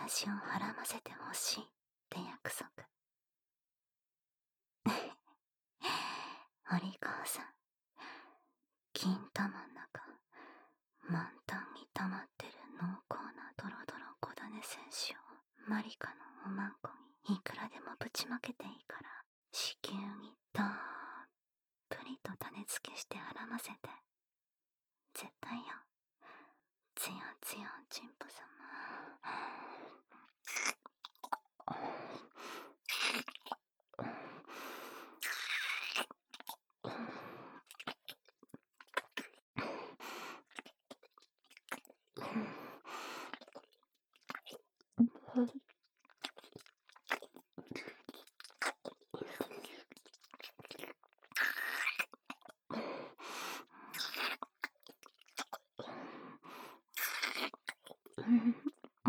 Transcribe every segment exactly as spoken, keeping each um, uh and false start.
私をはらませてほしいって約束。お利口さん、金玉ん中、満タンに溜まってる濃厚なドロドロ小種戦士をマリカのおまんこにいくらでもぶちまけていいから、子宮にたっぷりと種付けしてはらませて。絶対よ。つやつやちんぽ様。うん。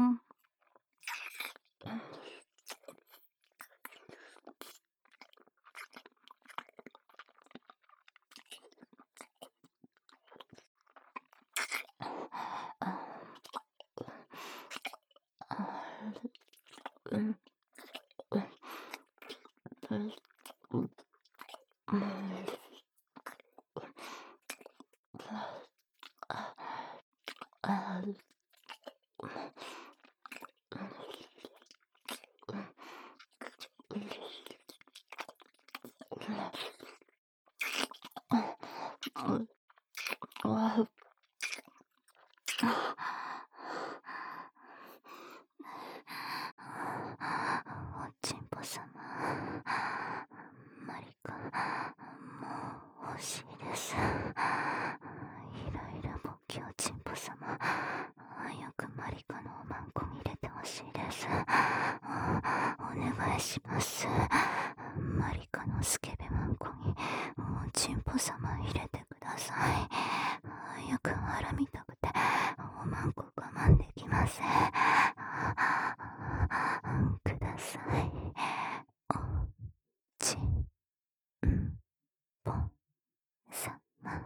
おちんぽ様、マリカ、もう欲しいです。イライラぼっきおちんぽ様、早くマリカのおまんこに入れてほしいです。お願いします。マリカのスケベまんこにおちんぽ様入れてください。早く腹見たくておまんこ我慢できません。ください。おちんぽ様。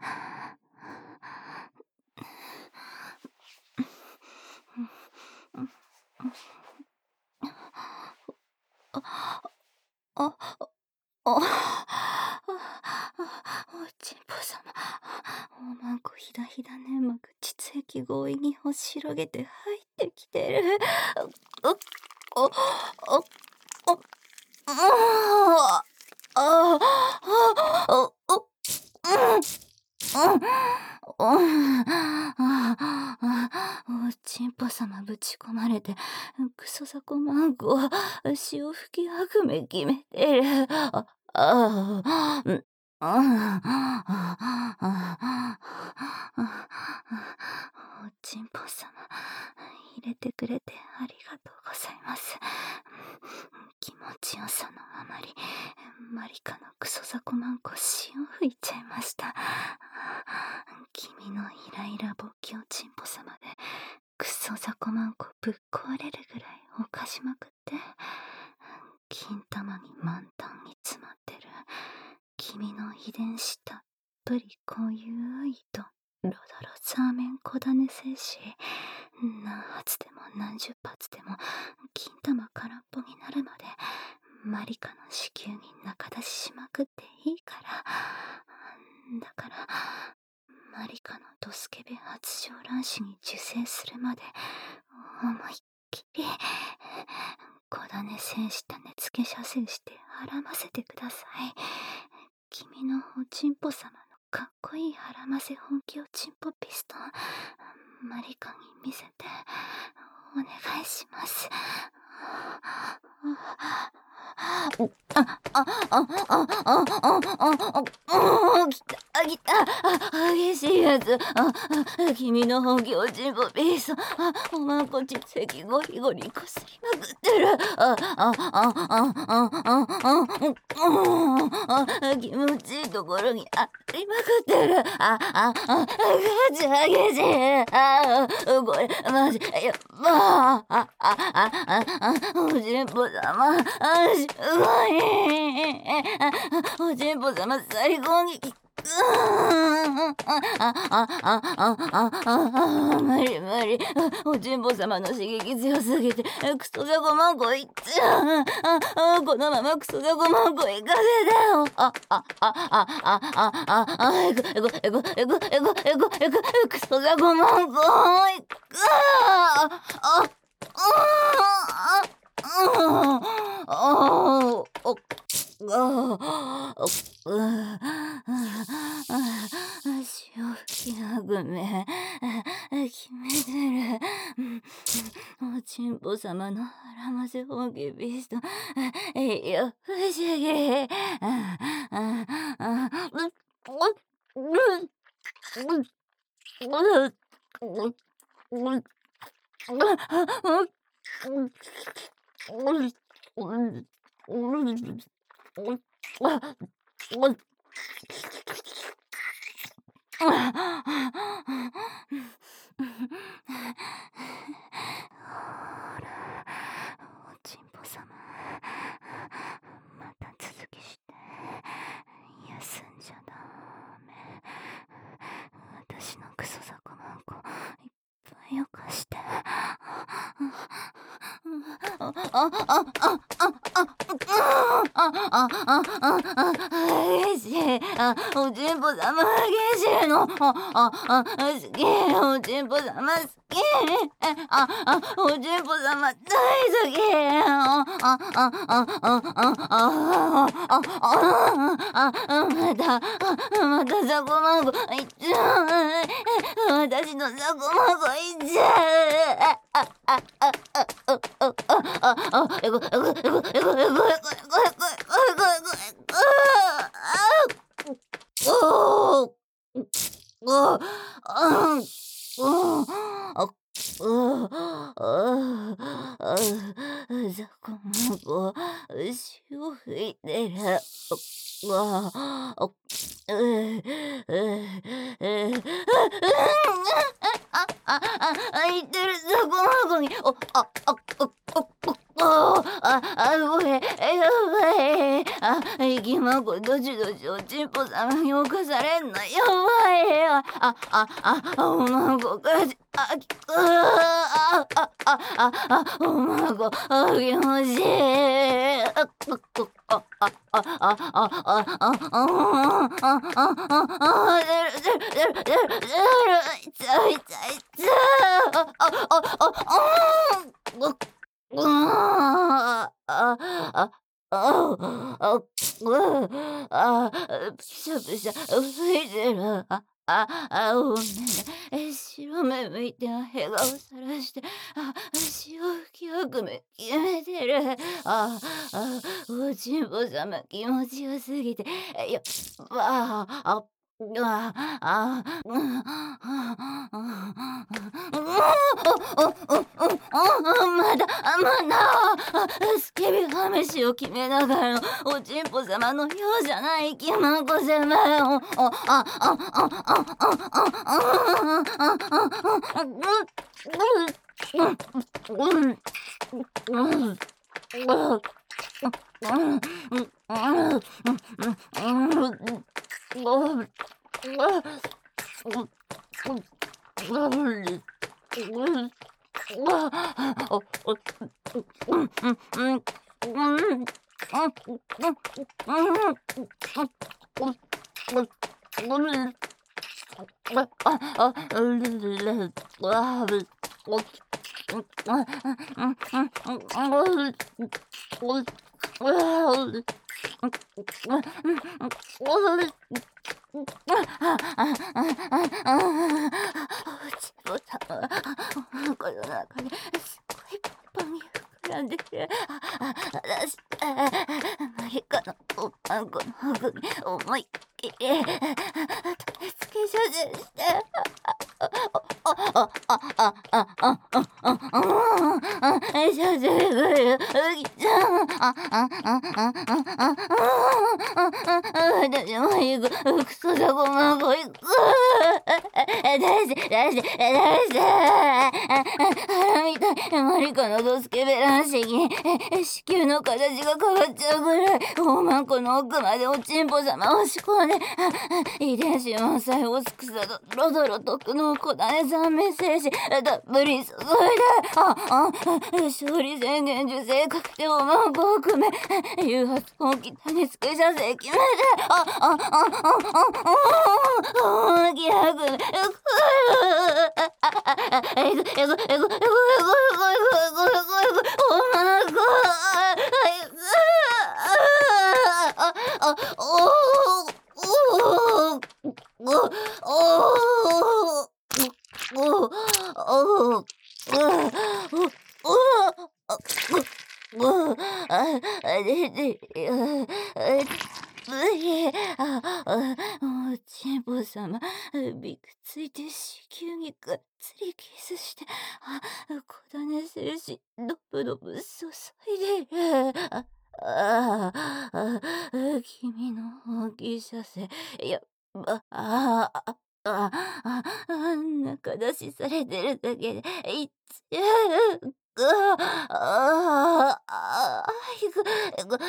あ、あ、おちんぽ様、おまんこひだひだ粘膜膣液強引に押し広げて入ってきてる。お、お、お、お、ああ、あ、お、お、うん、おちんぽ様ぶち込まれてクソザコマンコは潮吹きはぐめ決めてる。ああ、うん、おちんぽ様入れてくれてありがとうございます。気持ちよさのあまりマリカのクソザコマンコ潮吹いちゃいました。君のイライラぼっきおちんぽ様でクソザコマンコぶっ壊れるぐらいおかしまくって、金玉に満タンに詰まってる君の遺伝子たっぷり濃ゆいとロドロザーメン小種精子、何発でも何十発でも金玉空っぽになるまでマリカの子宮に中出ししまくっていいから。だからマリカのドスケベ発情卵子に受精するまで思いっきり小種精子種付け射精してはらませてください。君のおちんぽ様のかっこいいはらませ本気おちんぽピストンマリカに見せてお願いします。あ、あ、あ、あ、あ、あ、あ、あ、あ、きた、きた、激しいやつ。あ、君の本気おちんぽピース。あ、おまんこちつ液ゴリゴリこすりまくってる。あ、あ、あ、あ、あ、あ、あ、あ、気持ちいいところにありまくってる。あ、あ、あ、激しい、激しい。あ、これ、マジ、やば。あ、あ、あ、あ、あ、おちんぽ様、あ、すごい。おちんぽ様最高に効くああああああ無理無理。おちんぽ様の刺激強すぎてクソじゃごまんこいっちゃう。ああこのままクソじゃごまんこいかせてよ。ああああああああえぐえぐえぐえぐえぐえぐえぐクソじゃごまんこいくあああああああああ潮吹きがぐめ決めてる。おちんぽ様の腹ませ本気ビストえいよ不思議。ほら、おちんぽ様、また続きして、休んじゃダメ。私のクソザコマンコ、いっぱいよかして。あ、あ、あ、あ、あ、あ、あ、あ、あ、激しい。あ、おちんぽ様激しいの。あ、あ、あ、好き。おちんぽ様好き。あ、あ、おちんぽ様大好き。あ、あ、あ、あ、あ、あ、あ、あ、あ、あ、また、またザコマンコいっちゃう。私のザコマンコいっちゃう。あ、あ、あ、あ、あ、あ、あ、あ、あ、えぐ、えぐ、えぐ、えぐ、えぐ、えぐ、えぐ、えぐ、えぐ、えぐ、えぐ、えぐ、おー、おー、あ、うん、あ、うん、あ、あ、ザコマンコ、潮吹いてる。わあ、あ、う、う、う、あ、あ、あ、言ってるザコマンコに、お、あ、あ、あ、あ、あ、あ、あ、ごめん、やばい。あ、息まこどしどしおちんぽ様に侵されんの、やばいよ。あ、あ、あ、おまこかじ、あ、あ、あ、あ、あ、あ、おまこ、あ、気持ちいい。あ、あ、あ、あ、あ、あ、あ、あ、あ、あ、あ、あ、あ、出る、出る、出る、出る、出る、痛い、痛い、痛い。あ、あ、あ、あ、あ、うああ、あ、あ、あ、あ、うあ、ぷしゃぷしゃ吹いてる。あ、あ、あ、おめめ、白目向いてへ顔さらして、あ、潮吹き悪夢決めてる。あ、あ、おちんぽ様気持ちよすぎて、よ、わあ、あ、あ、あ、うん、あ、あ、あ、まだ、まだ、スケベ試しを決めながらのおちんぽ様のようじゃないきまこ様を、あ、あ、あ、あ、あ、あ、あ、あ、あ、この中ですごいパンパンに膨らんでて、あ、あ、私、アメリカのおまんこの奥に思いっきり取り付け所持して、あ、あ、あ、あ、あ、あ、あ、あ、あ、あ、あ、所持ぐる、うぎちゃん、 あ、あ、あ、あ、あ、あ、私も行く。クソザコマンコ行く。出して、出して、出して。腹みたい。マリカのドスケベ卵子に子宮の形が変わっちゃうぐらい、大マンコの奥までおちんぽ様を押し込んで、遺伝子満載をすくさと、ロドロ特の小種さんメッセージ、たっぷり注いで、あ、あ、勝利宣言受精確定をマンコを含め、誘発本気種付け射精決めて、あ、あ、あ、あ、あ、あ、気楽ね、えぐ、えぐ、えぐ、えぐ、えぐ、えぐ、えぐ、えぐ、えぐ、えぐ、えぐ、おマンコ、えぐ、あ、あ、おー、おー、おー、おー、おおおおおああでであついああおちんぽ様びくついて子宮にがっつりキスしてあ小種精子ドブドブ注いでるあああ君の大きい射精いやああああああ中出しされてるだけでいっちゃうああああいくいくいくいく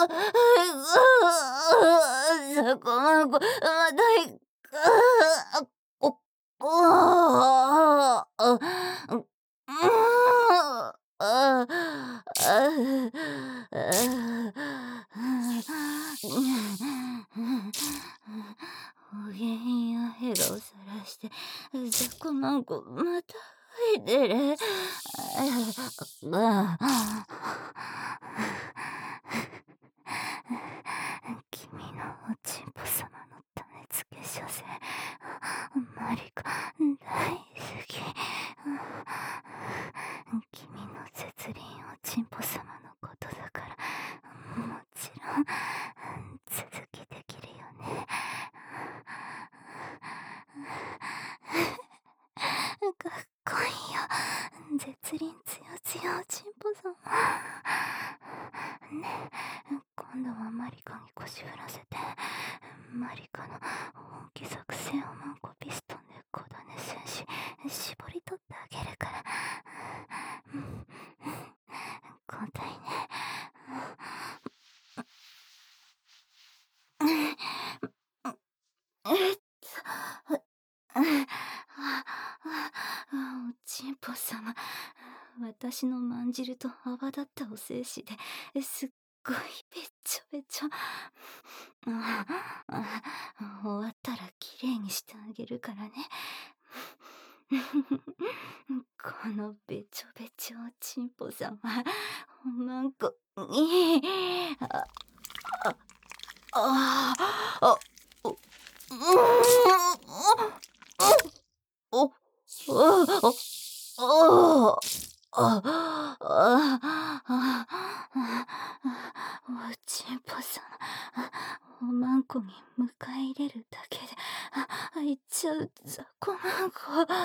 そこまこまたいくあここああうんああおげんやヘラをさらしてザコマンコまたいでるああ君のおちんぽ様の種付け所詮マリカ大好き君の絶倫おちんぽ様のことだからもちろん続きできるよねかっこいいよ絶倫つよつよおちんぽ様ねえ今度はマリカに腰振らせてマリカの本気作戦をマンコピストンで小種戦士絞り取ってあげるから交代ねえっとおちんぽ様私のまんじると泡立ったお精子ですっごいべっちょべちょ終わったらきれいにしてあげるからねこのべちょべちょおちんぽ様おまんこにああああおうんおおおおあああおちんぽさんおまんこに迎え入れるだけで開いちゃうザコマンコ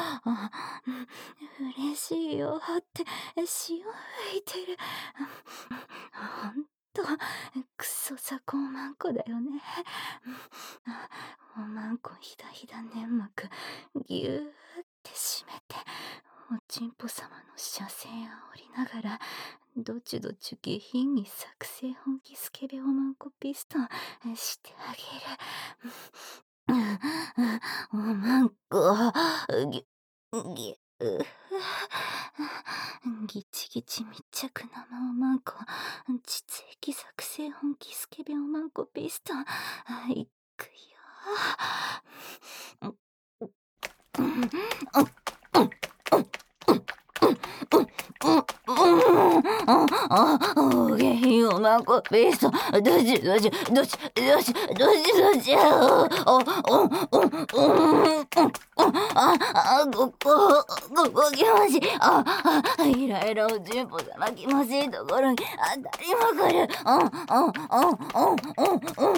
嬉しいよって潮吹いてるほんとクソザコマンコだよねおまんこひだひだ粘膜ぎゅーって締めておちんぽ様の射精あおりながらどちどち下品に作成本気スケベおまんこピストンしてあげるおまんこぎぎギチギチ密着生おまんこ実液作成本気スケベおまんこピストンいくよおげんおまんこピストンどっちどっちどっちどっちどっちどっちおおおおああここここ気持ちいいああイライラおちんぽ様気持ちいいところに当たりまくるうんうんうんうんうんうん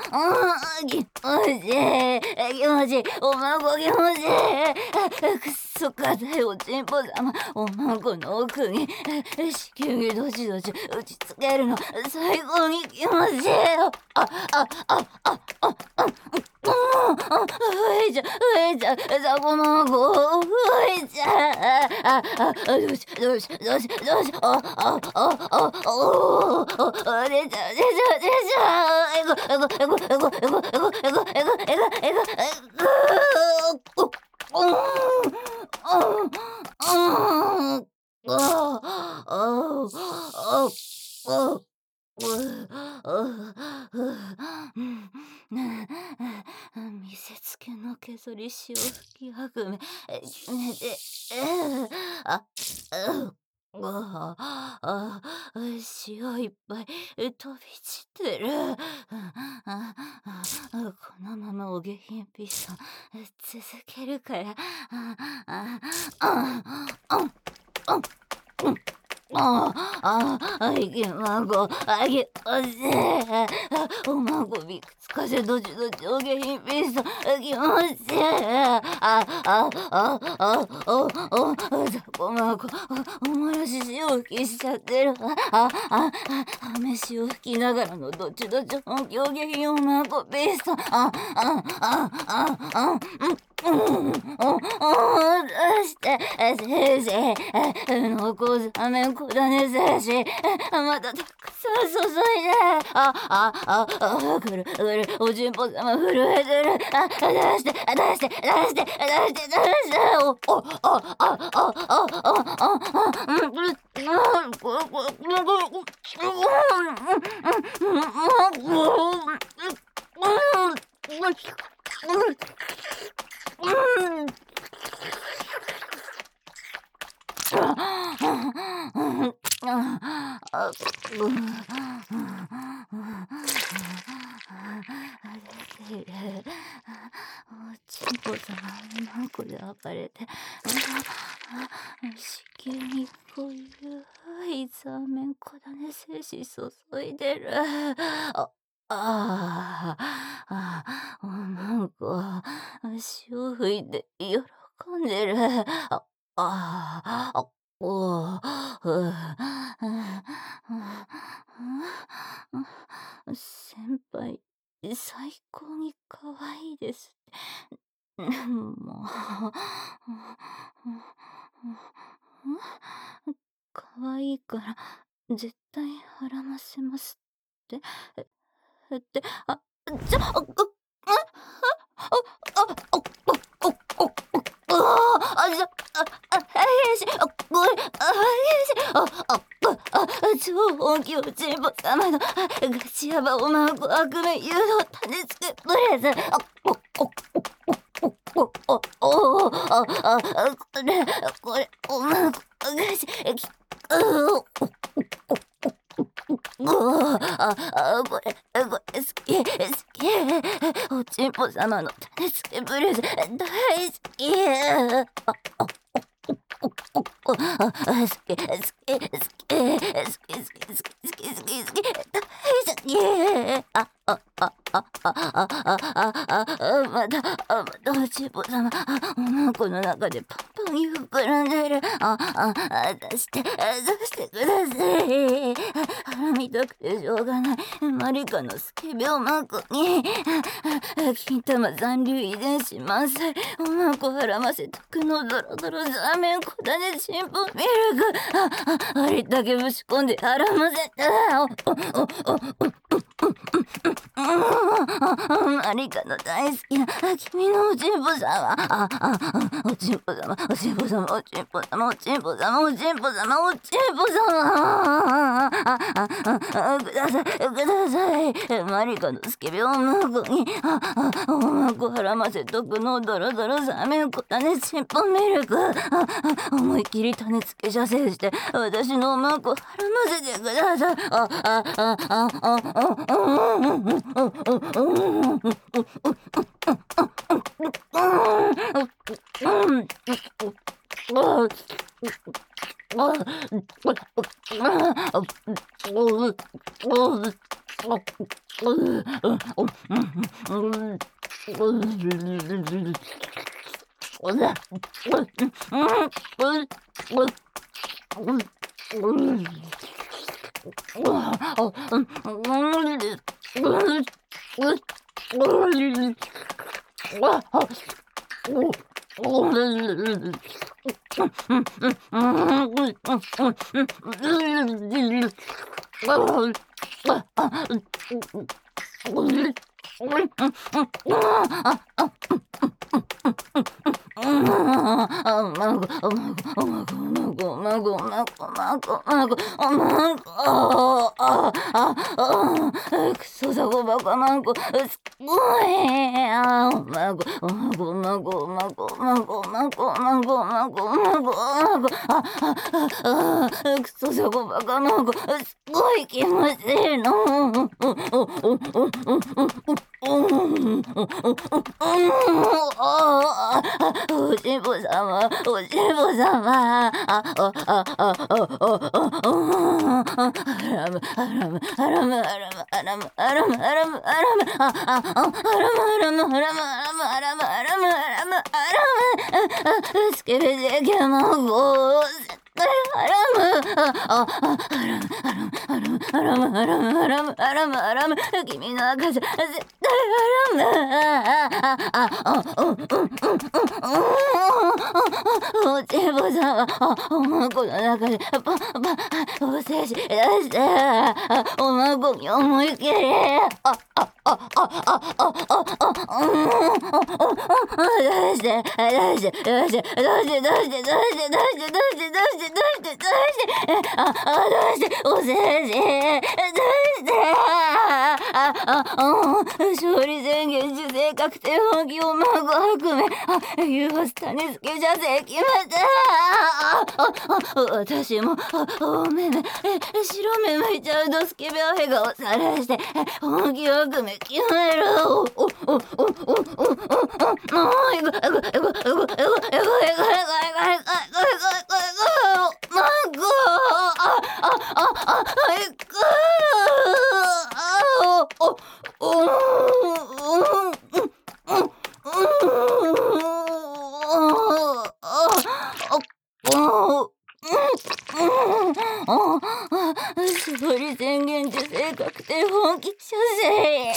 うん気持ちいい気持ちいいおまんこ気持ちいいくっそそっかだよ、ちんぽ様。おまんこの奥に子宮にどしどし打ちつけるの最高に気持ちいいよ。あああああああふいちゃふいちゃザコマンコふいちゃああよしよしよしよしああああおお出ちゃう出ちゃう出ちゃうえごえごえごえごえごえごえごえごえごえごえごえごうんうんうんうんあああああ見せつけの削り潮吹きはぐめえであああ潮いっぱい飛び散ってるあこのままお下品ピストン続けるからああああああああいけまごあげおせおまごびくつかせどちどちおげひんぴスト気持ちいいあああああおおざこまごおもらし潮吹きしちゃってるあああめ潮吹きながらのどちどち本気おげひんおまごぴストあああああうんうんうんうんどうして先生残すためこだね精子またたくさん注いでああああくるくるおちんぽ様震えてるあ出して出して出して出して出しておおあああああああうんこれうんこれこれこれこれこれうんおちんぽさまなんこで暴れて子宮にこういういざめんこだね精子注いでるあああおまんこ潮吹いて喜んでるあああおふ先輩最高に可愛いですもう可愛いから絶対孕ませますってってあちょあああああああじゃああはいしあこれあはいしあああ超本気おちんぽ様のガチヤバおまんこ悪夢誘導種付けプレゼンあおおおおおおああこれこれおまんこガチうおおああこれこれ好き好きおちんぽ様の種付けプレゼン大好きああおおおあ好き好き好き好き好き好き好き好き好き大好きああああああああまたあまたおちんぽ様おまんこの中でパンパンに膨らんでるああ出して出してください腹見たくてしょうがないマリカのスケ病マンコに金玉残留遺伝子満載おまんこ腹ませ特のドロドロザーメン小種ちんぽミルクああありだけぶち込んで腹ませたおおおおおマリカの大好きな君のおちんぽ様ああおちんぽ様おちんぽ様おちんぽ様おちんぽ様おちんぽ様おちんぽ様くださいくださいマリカのスケベ女の子にああおまんこ腹ませとくのドロドロザメンコ種ちんぽミルクあ思いっきり種付け射精して私のおまんこ腹ませてくださいあああああくそさごばかまんこ、すごい。あー、まご、まご、まご、まご、まご、まご、まご、まご、まご、まご、あ、あ、あ、くそさごばかまんこ、すごい気持ちいいの。おしんぽ様、おしんぽ様、あ、あ、あ、あ、あ、あ、あ、あらむ、あらむ、あらむ、あらむ、あらむ、あらむ、あらむ、あらむ、あ、あ、あ、あらむ、あらむ、あらむ、あらむ、あらむ、あらむ、あらむ、あらむ、スケベでけまご、あらむ、あ、あ、あ、あらむ、あらむ、あらむ、あらむ、あらむ、あらむ、あらむ、君の赤ちゃん、絶対あらむ、あ、あ、あ、あ、うん、うん、うん、うん、おちんぽさんは、あ、おまんこの中で、パ、パ、お精子出して、おまんこに思いっきり、あ、あ、あ、あ、あ、あ、あ、あ、うん、出して、出して、出して、出して、出して、出して、出して、出して、出して、出して、出して、あ、あ、出して、お精子、出して、あ、あ、うん、勝利宣言、受精確定本気をまご含め、あ、誘発種付け射精決めて、あ、あ、あ、私も、あ、おめめ、え、白目向いちゃうドスケベおへ顔さらして、本気を含め決める。お、お、お、お、お、お、お、お、えご、えご、えご、えご、えご、えご、えご、えご、えご、えご、えご、えご、えご、マンゴー、あ、あ、あ、あ、えぐー、あ、お、お、うん、うん、うん、絞り宣言受精確定本気射精、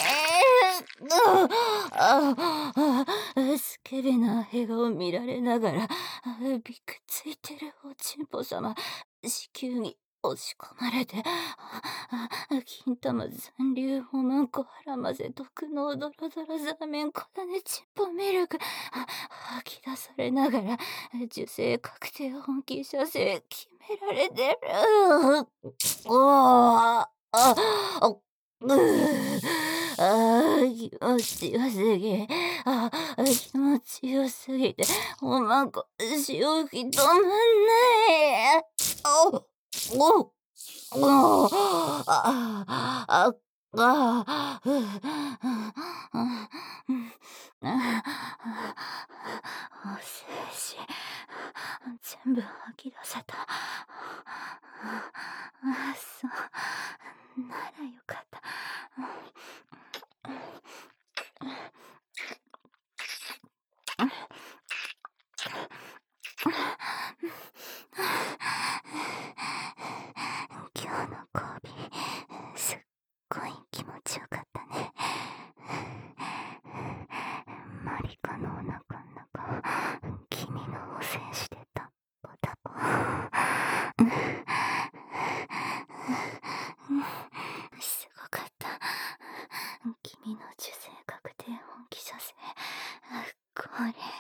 スケベな笑顔見られながらびくついてるおちんぽ様、子宮に押し込まれて、金玉残留おまんこはらませ毒のドロドロザーメン小種ちんぽミルク、吐き出されながら受精確定本気射精決められてる。おあああうあ気持ちよすぎ、あ気持ちよすぎておまんこ潮吹き止まんない。おおおあああふお精子全部吐き出せた。そうならよかった。今日の交尾すっごい気持ちよかったね。マリカのお腹の中君のお精子でタッポタポ。すごかった。君の受精確定本気射精、これ